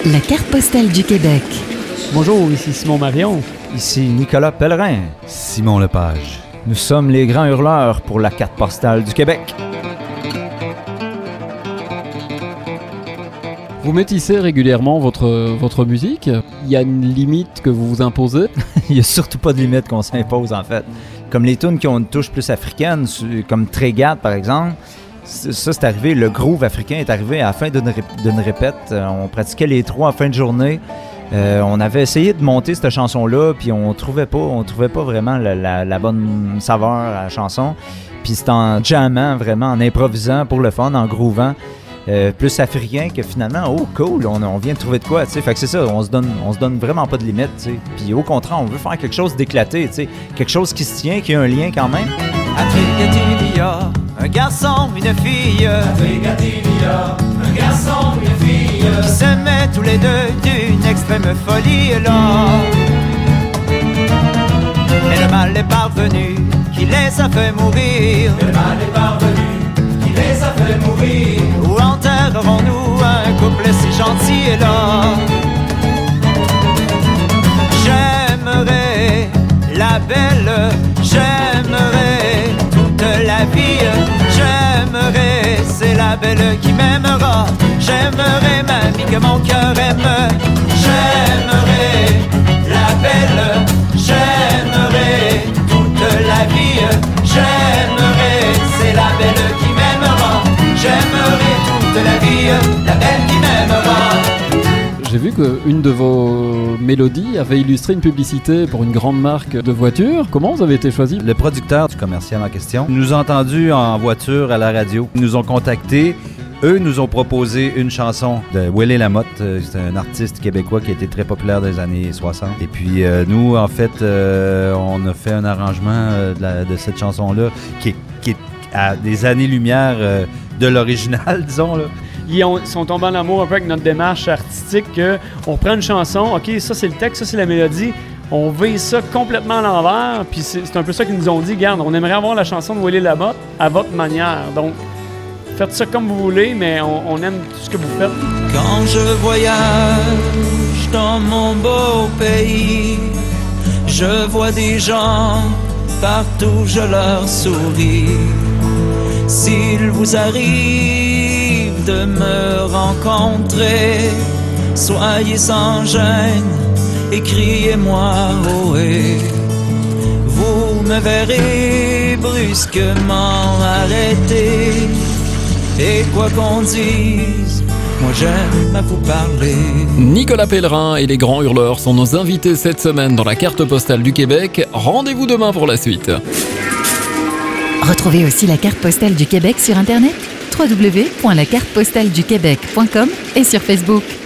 La carte postale du Québec. Bonjour, ici Simon Marion. Ici Nicolas Pellerin. Simon Lepage. Nous sommes les grands hurleurs pour la carte postale du Québec. Vous métissez régulièrement votre musique. Il y a une limite que vous vous imposez? Il n'y a surtout pas de limite qu'on s'impose, en fait. Comme les tunes qui ont une touche plus africaine, comme Trégat, par exemple, ça, c'est arrivé. Le groove africain est arrivé à la fin d'une répète. On pratiquait les trois en fin de journée. On avait essayé de monter cette chanson-là, puis on trouvait pas vraiment la bonne saveur à la chanson. Puis c'est en jammant, vraiment, en improvisant pour le fun, en groovant, plus africain que finalement, oh cool, on vient de trouver de quoi, tu sais. Fait que c'est ça, on se donne vraiment pas de limite, tu sais. Puis au contraire, on veut faire quelque chose d'éclaté, tu sais, quelque chose qui se tient, qui a un lien quand même. À Trigatine, il y a un garçon, une fille. À Trigatine, il y a un garçon, une fille qui s'aimaient tous les deux d'une extrême folie là. Et le mal est parvenu, qui les a fait mourir. Le mal est parvenu, qui les a fait mourir. Où enterrerons-nous un couple si gentil là? J'aimerais la belle, j'aimerais toute la vie. J'aimerais, c'est la belle qui m'aimera. J'aimerais mamie que mon cœur aime. J'aimerais la belle, j'aimerais toute la vie. J'aimerais, c'est la belle qui m'aimera. J'aimerais toute la vie, la belle qui m'aimera. J'ai vu qu'une de vos mélodies avait illustré une publicité pour une grande marque de voitures. Comment vous avez été choisi? Le producteur du commercial en question nous a entendus en voiture à la radio. Ils nous ont contactés. Eux nous ont proposé une chanson de Willie Lamotte. C'est un artiste québécois qui a été très populaire dans les années 60. Et puis nous, en fait, on a fait un arrangement de cette chanson-là qui est à des années-lumière de l'original, disons, là. Ils sont tombés en amour un peu avec notre démarche artistique, on reprend une chanson, ok, ça c'est le texte, ça c'est la mélodie, on vise ça complètement à l'envers, puis c'est un peu ça qu'ils nous ont dit, regarde, on aimerait avoir la chanson de Willie Lamotte à votre manière, donc faites ça comme vous voulez, mais on aime tout ce que vous faites. Quand je voyage dans mon beau pays, je vois des gens, partout je leur souris. S'il vous arrive de me rencontrer, soyez sans gêne et criez-moi ohé. Vous me verrez brusquement arrêter, et quoi qu'on dise, moi j'aime à vous parler. Nicolas Pellerin et les grands hurleurs sont nos invités cette semaine dans la carte postale du Québec. Rendez-vous demain pour la suite. Retrouvez aussi la carte postale du Québec sur Internet, www.lacartepostaleduquebec.com et sur Facebook.